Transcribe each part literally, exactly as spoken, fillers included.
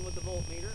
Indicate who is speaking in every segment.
Speaker 1: with the voltmeter.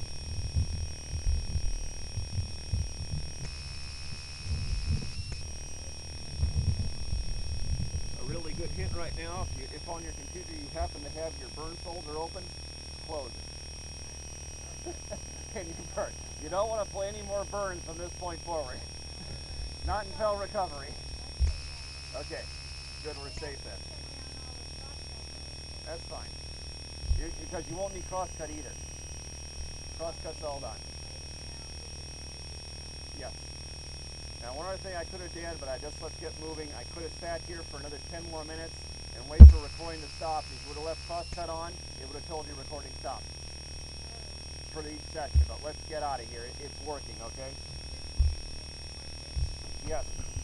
Speaker 1: A really good hint right now, if, you, if on your computer you happen to have your burn folder open, close it. Can you burn? You don't want to play any more burns from this point forward. Not until recovery. Okay, good, we're safe then. That's fine. You, because you won't need crosscut either. Crosscut's all done. Yes. Now one other thing I could have done, but I just let's get moving. I could have sat here for another ten more minutes and wait for recording to stop. If you would have left crosscut on, it would have told you recording stopped for each section. But let's get out of here. It, it's working, okay? Yes.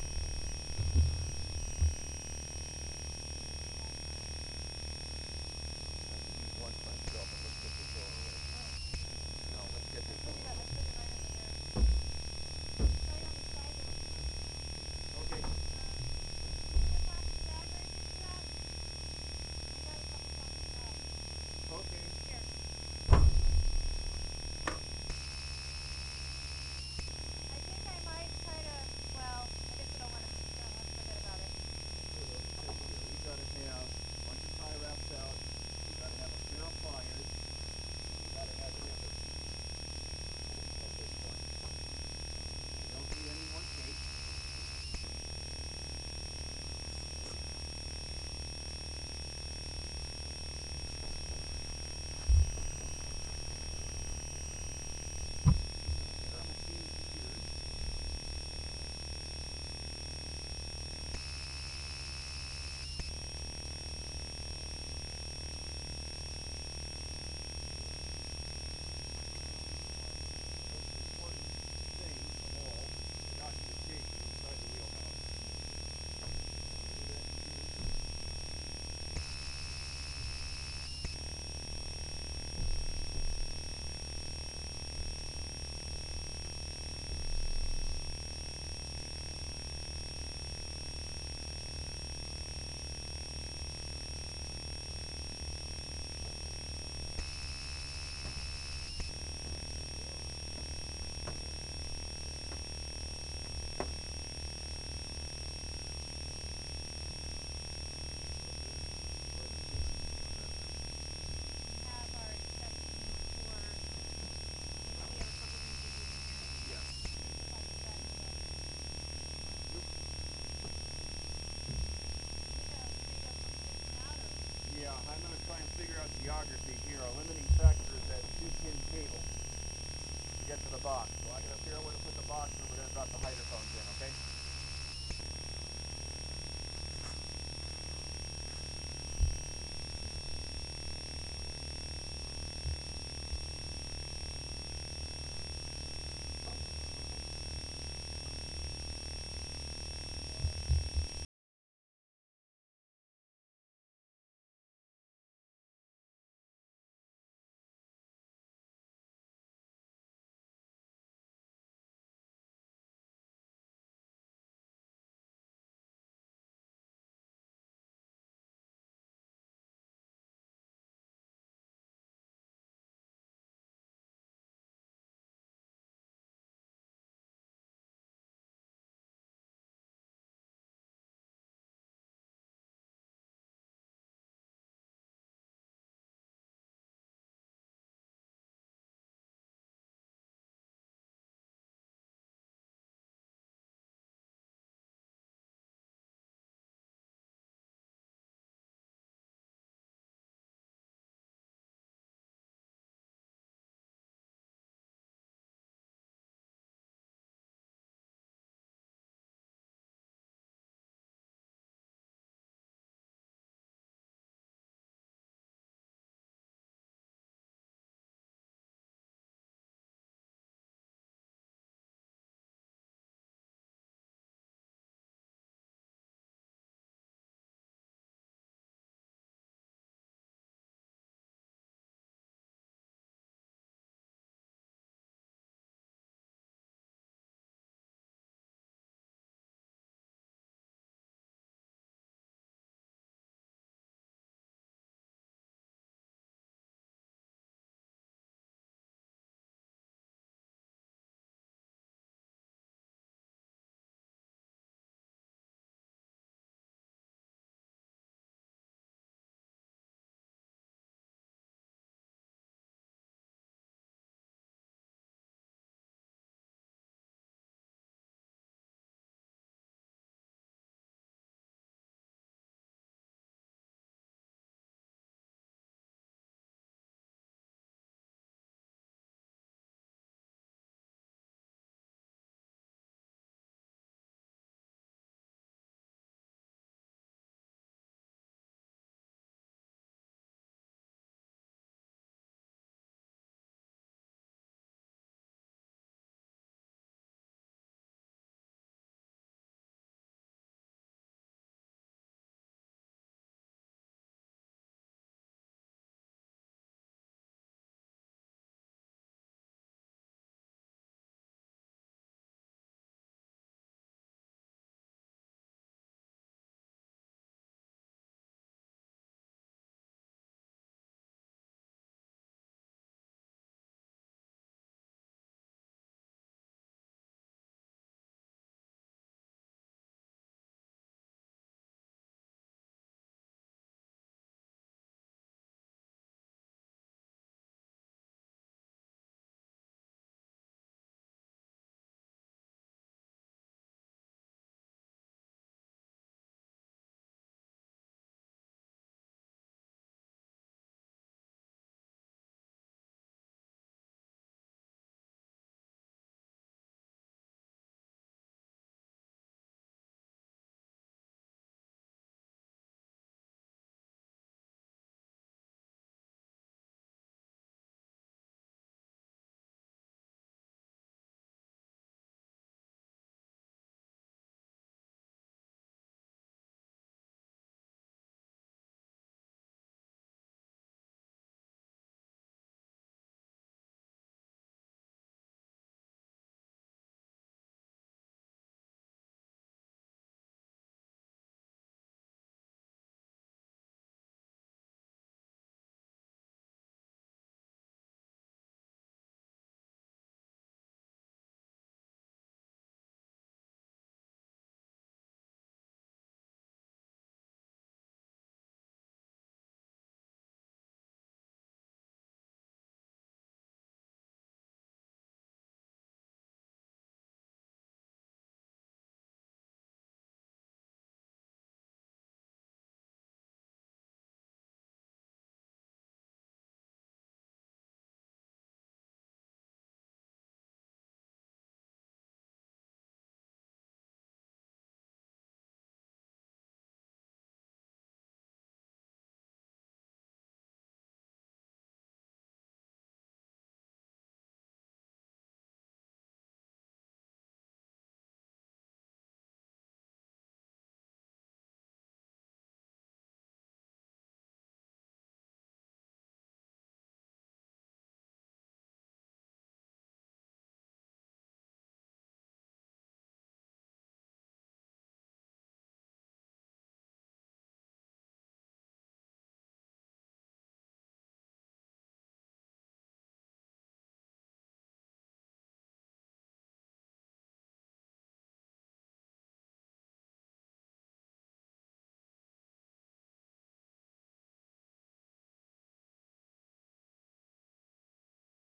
Speaker 1: I'm going to try and figure out geography here. Our limiting factor is that two-pin cable to get to the box. So I got to figure out where to put the box and we're going to drop the hydrophones in, okay?